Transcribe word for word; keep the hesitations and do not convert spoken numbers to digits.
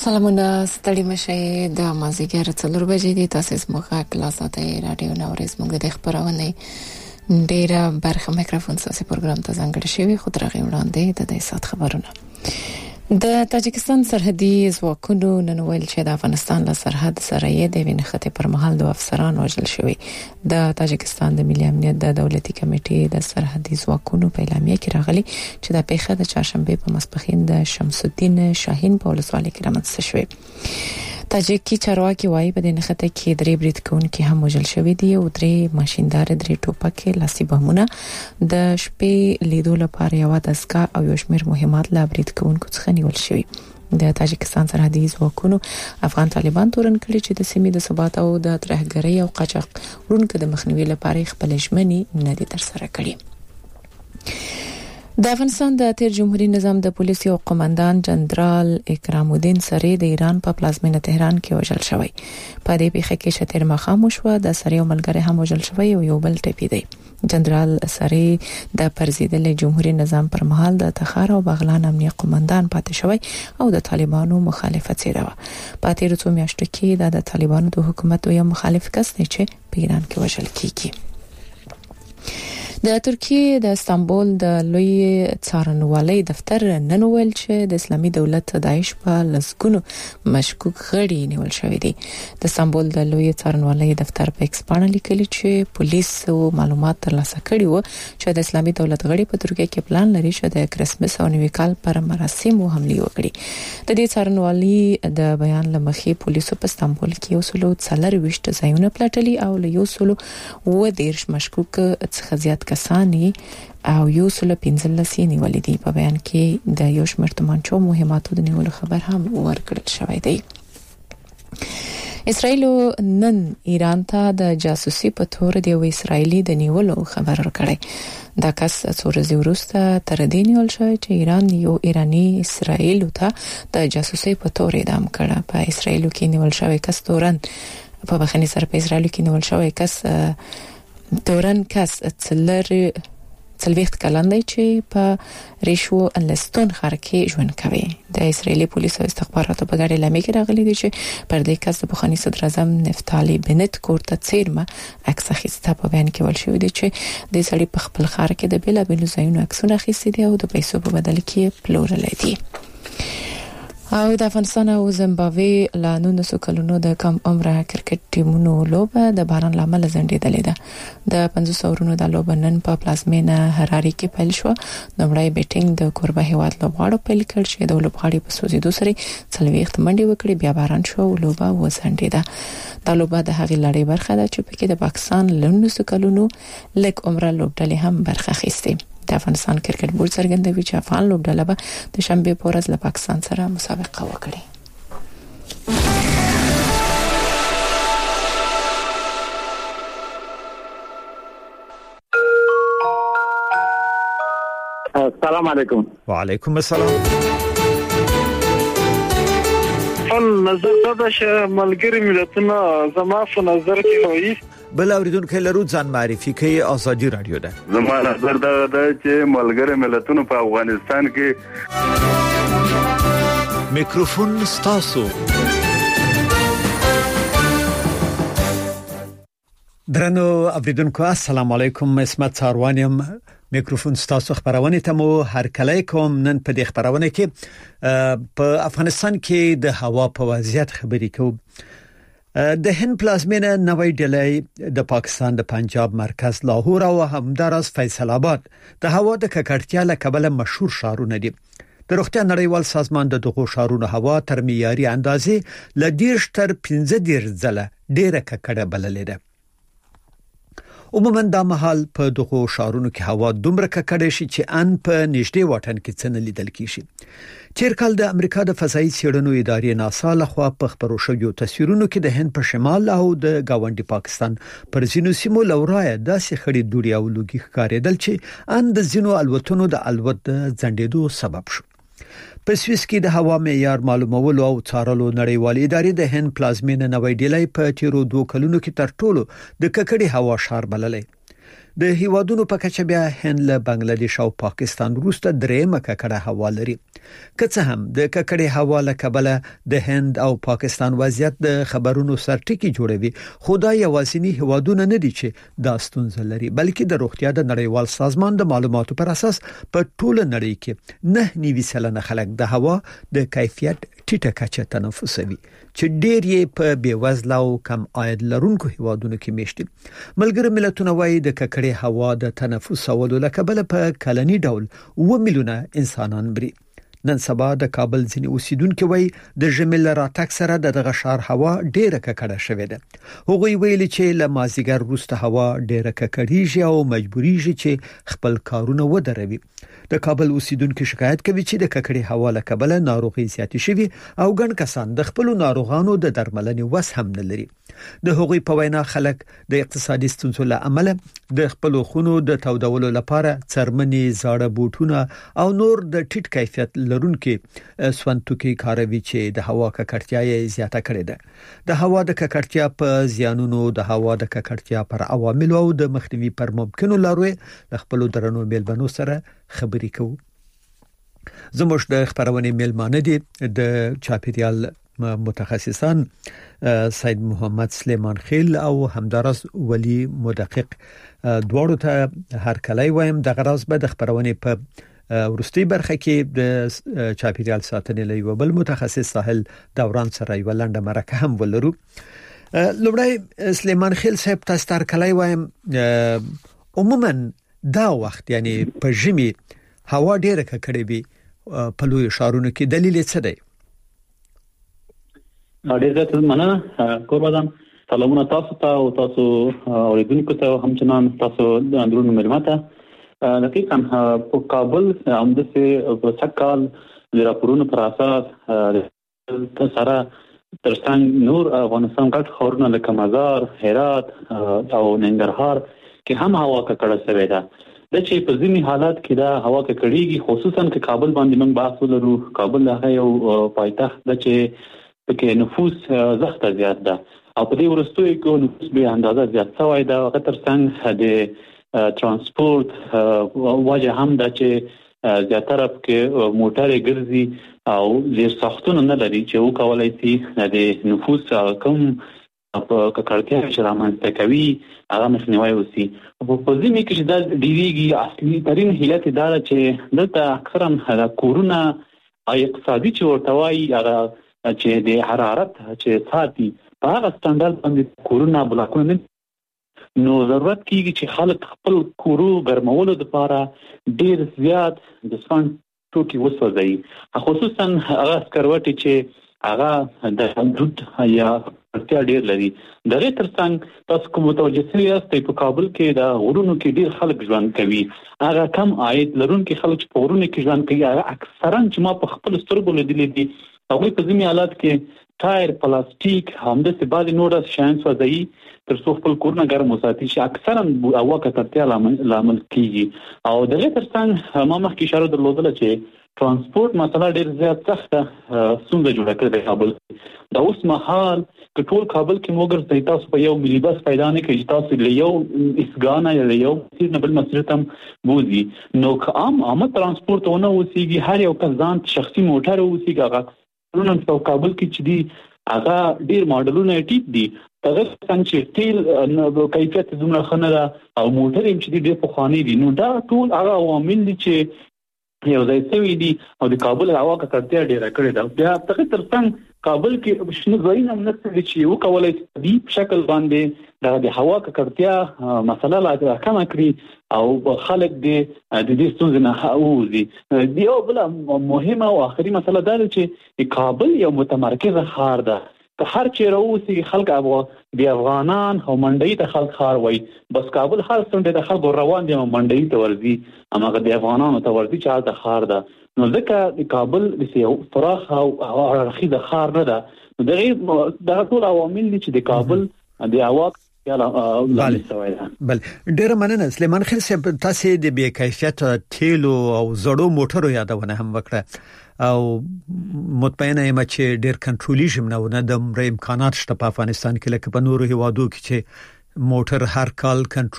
سلامونه ستړي مشه د مازیګر څلور بجې دي تاسو زموږه کلاساته رادیو نورز موږ د خبرونه ډیره برخه میکروفون ساسي پروګرام ته ځانګړی شوی خو درغه وړاندې د دې سات خبرونه د تاجکستان سرحدي ځواکونو نن ویل چې د افغانستان له سرحد سره یې د وینخته پر مهال دوه افسران وژل شوی د تاجکستان د ملي امنیت د دولتي کمیټې د سرحدي ځواکونو په اعلامیه کې راغلي چې د پیښه د چهارشنبه په ماسپښین د شمس الدین شاهین په ولسوالۍ کې رامنځته شوی تاجکي چارواکي وايي په دې نخته کې درې برید کوونکي هم وژل شوی دي او درې ماشیندار درې ټوپکې لاسي بمونه د شپې لیدو لپاره یو دسګه او یو شمېر مهمات لا برید کوونکو څخه نیول شوی د تاجکستان سرحدي ځواکونو افغان طالبان تورن کړي چې د سیمې د ثبات او د ترهګرۍ او قاچاق وړونکو د مخنیوي لپاره خپل ژمنې نه دي ترسره کړې د افغانستان د تیر جمهوریت نظام د پولیسو او قومندان جنرال اکرام الدین سری د ایران په پلازمینه تهران کې وژل شوی په دې پیښه کې شتیر مخامخ شو د سری او ملګری هم وژل شوی او یو بل ټپي دی جنرال سری د پرزیدل جمهوریت نظام پر مهال د تخار او بغلان امنیه قومندان پاتې شوی او د طالبانو مخالفت سره په تیر څو میاشتو کې د طالبانو د حکومت یو مخالف کس دی چې په ایران کې وژل کیږي د ترکیه د استانبول د لوی څارنوالۍ دفتر نن ویل چې د اسلامي دولت داعش په لسګونو مشکوک غړي نیول شوی دي د استانبول د لوی څارنوالۍ دفتر په ایکس باندې لیکلي چې پولیس معلومات ترلاسه کړي وو چې د اسلامي دولت غړي په ترکیه کې پلان لري چې د کرسمس او نوي کال پر مراسمو حمله وکړي د دې څارنوالۍ د بیان لمخې پولیسو په استانبول کې وسلو څلور وشت ځایونه پلټلي او له یو سلو و دیرش مشکوک څخه زیات کسانی او یو سل پنځلس نیولې دي په بیان کې د یو شمېر تمانچو مهماتو د نیولو خبر هم ورکړل شوی دی اسرائیل نن ایران ته د جاسوسي په تور د یو اسرایلی د نیولو خبر ورکړی دا کس څو ورځې وروسته تر دې نیول شوی چې ایران یو ایرانی اسرائیل ته د جاسوسي په تور اعدام کړه په اسرائیل کې نیول شوی کس تورن په بخښنې سره په اسرائیل کې نیول شوی کس تورن کس څلر څلويخت کلن دی چې په ریشو انلستون ښار کې ژوند کوي د اسرایلی پولیسو استخباراتو په ګډه لامل کې راغلي دي چې پر دې کس د بخښنې صدر اعظم نفتالي بنت کورته چیرمه عکس اخیسته په بیان کې ول شوی دی چې د سړي په خپل ښار کې د بیل بیل ځایونو عکسونه اخیستي دي او د پیسو په بدل کې پلورل دي او د افغانستان او زیمبابوې لا نولس کلونو د کم عمره کرکټ ټیمونو لوبه د باران لامل زندیدلې ده د پنځوس اورونو د لوبه نن په پلازمینه هراري کې پیل شو نومړی بیټینګ د کوربه هیواد لوبغاړو پیل کړ چې د لوبغاړي په سوزیدو سره څلويخت منډي وکړي بیا باران شو او لوبه وزندیده د لوبه د هغې لړۍ برخه ده چې پکې د پاکستان نولس کلونو لک عمره لوبډلې هم برخه اخیستې د افغانستان کرکټ بورډ څرګندوي چې افغان لوبډله به د شنبه په ورځ له پاکستان سره مسابقه وکړي السلام علیکم وعلیکم السلام فل نظر دا چې ملګری ملتونه زما په نظر کې وایي بل اوریدونکو لرو ځان معرفي کوي ازادي رادیو ده زما نظر دا ده چې ملګری ملتونه په افغانستان کې میکروفون ستاسو درنو اوریدونکو السلام علیکم اسمت ساروانیم میکروفون ستاسو خبرونه ته مو هر کله کوم نن په دې خبرونه کې په افغانستان کې د هوا په وضعیت خبرې کوم د هند پلازمینه نوی ډیلی د پاکستان د پنجاب مرکز لاهور او همداراز فیصل آباد د هوا د ککړتیا له کبله مشهور ښارونه دي د روغتیا نړیوال سازمان د دغو ښارونو هوا تر معیاري اندازې ل دیرش تر پنځه دیرش ځله ډیره ککړه بللې ده عموما د مهال په دغه ښارونو کې هوا دومره ککړه شي چې ان په نږدې واټن کې څنګه لیدل کیږي تیر کال د امریکا د فضایي څېړنو ادارې ناسا لخوا په خبرو شویو تصویرونو کې د هند په شمال او د گاونډي پاکستان پر ځینو سیمو لورای داسې خړې دوړې او لوګي ښکارېدل چې ان د ځینو الوتنو د الوت ځنډېدو سبب شو په سویس کې د هوا معیار معلومولو او څارلو نړیوال ادارې د هند پلازمینه نوی ډیلی په تیرو دوه کلونو کې تر ټولو د ککړې هوا ښار بللې د هیوادونو په کچه بیا هند له بنگلاديش او پاکستان وروسته درېمه ککړه هوا لري. که څه هم د ککړې هوا له کبله د هند او پاکستان وضعیت د خبرونو سرټکی جوړوي، خو دا یوازینی هیوادونه نه دي چې دا ستونزه لري، بلکې د روغتیا د نړیوال سازمان د معلوماتو پر اساس په ټوله نړۍ کې نه نیوي سلنه خلک د هوا د کیفیت ټیټه کچه تنفسوي، چې ډېر یې په بیوزله او کم عاید لرونکو هیوادونو کې میشتي. ملګری ملتونه وايي د ککړې هوا د تنفسولو له کبله په کلنی ډول اوه میلیونه انسانان مري. نن سبا د کابل ځینې اوسیدونکو وایي د ژمي له راتګ سره دغه ښار هوا ډېره ککړه شوې ده. هغوی ویلي چې له مازیګر وروسته هوا ډېره ککړېږي او مجبورېږي چې خپل کارونه ودروي. د کابل اوسیدونکو شکایت کوي چې د ککړې هوا له کبله ناروغي زیاتې شوي او ګڼ کسان د خپل ناروغانو د درملنې وس هم نه لري. د هغوی په وینا خلک د اقتصادي ستونزو له امله د خپل خونو د تودولو لپاره څرمنې، زاړه بوټونه او نور د ټیټ کیفیت لرونکي سونتوکي کاروي چې د هوا ککړتیا یې زیاته کړې ده. د هوا د ککړتیا په زیانونو، د هوا د ککړتیا پر عواملو او د مخنیوي پر ممکنو لارو د خپل درنو میلمنو سره خبرې کوو. زموږ د خبرونې میلمانه دي د چاپیریال متخصصان سید محمد سلیمان خیل او همدارس ولی مدقق. دواړو ته هر کله وایم د غراز به د خبرونې په ورستي برخه کې د چاپیریال ساتنې لوي بل متخصص ساحل دوران سره یو لنډه مرکه هم ولرو. لومړی سلیمان خیل صاحب تاسو تر کله وایم عموما دا وخت یعنی په ژمي هوا ډیره ککړې وي په لوی ښارونو کې، دلیل څه دی؟ ډیر زیات مننه قربان. سلامونه تاسو ته او تاسو اوریدونکو ته، همچنان تاسو د اندرونو ملمته. دقیقاً په کابل همداسې په سکهال د راپورونو پر اساس سره ترڅنګ نور افغانستان ګډ ښارونه لکه مزار، هرات او ننګرهار کې هم هوا ککړه شوې ده. د چې په ځینې حالات کې دا هوا ککړېږي، خصوصا چې کابل باندې موږ بحث ولرو. کابل هغه یو پایتخت ده چې پکې نفوس زخته زیات ده او په دې ورستوي کې نفوس به اندازه زیات شوی ده. هغه ترڅنګ د ترانسپورت وجه هم ده چې زیاتره پکې موټرې ګرځي او ډېر ساختونه نه لري چې وکولای شي د نفوس کم په ککړتیا چې رامنځته کوي هغه مخنیوی وشي. په ځینې کې چې دا ډېریږي، اصلي ترین علت دا ده چې دلته اکثرا د کورونه او اقتصادي چې ورته وایي هغه چې د حرارت چې ساتي په هغه سټانډرډ باندې کورونه بلاکونه نه، نو ضرورت کیږي چې خلک خپل کورو ګرمولو لپاره ډیر زیات د سپان ټوټي وسوځي، خصوصا هغه سکروټي چې هغه د دود یا اړتیا ډیر لري. دغه ترڅنګ تاسو کوم متوجه یاستئ په کابل کې د غرونو کې ډیر خلک ژوند کوي. هغه کم عاید لرونکي خلک چې په غرونو کې ژوند کوي هغه اکثرا چې ما په خپل سترګو لیدلې دي هغوی په ځینې حالات کې ټایر، پلاستیک، همداسې بعضې نور شیان سوځوي تر څو خپل کورونه ګرم وساتي، چې اکثرا هوا ککړتیا لامل کیږي. او دغه ترڅنګ ما مخکې اشاره درلودله چې ترانسپورت مسله ډیر زیات سخته ستونزه جوړه کړې ده کابل. دا اوس مهال که ټول کابل کې موږ تاسو په یو ملي بس پیدا نه کړئ چې تاسو له یو اسګانه یا له یو مسیر نه بل مسیر ته بوځي، نو که عام عامه ترانسپورت ونه اوسېږي، هر یو کس ځان شخصي موټر اوسېږي، هغه نن په کابل کې چې دی هغه ډیر ماډلونه ټیټ دي، هغه څنګه چې تیل کیفیت زموږ خنه ده او موټر هم چې ډیر پخوانی دي، نو دا ټول هغه عوامل دي چې یو ځای شوي دي او د کابل هوا ککړتیا ډیره کړې ده. بیا دغه ترڅنګ کابل کې شنو ځایونه هم نشته چې وکولای شي په شکل باندې د هوا ککړتیا مسله لا کمه کړي او خلک د دې ستونزې نه ووځي. د یو بل مهمه او آخري مسله دا ده چې کابل یو متمرکزه ښار ده، که هر چیرې اوسي خلک د افغانان او منډي ته خلک ښار وایي، بس کابل هر څنډه د خلکو روان دي منډي ته ورځي، هماغه د افغانانو ته ورځي چې هلته ښار ده. نو ځکه د کابل د پراخ او اړخیزه ښار نه ده، نو دغه ټول عوامل دي چې د کابل د هوا بل ډیر مننه. سلیمان خیل صاحب، تاسو د بې کیفیت تیلو او زړو موټرو یادونه هم وکړه او مطمئنه یم چې ډیر کنټرولیږي نه د امکانات شته په افغانستان کې لکه په نورو هیوادو کې چې موټر هر کال کنټرول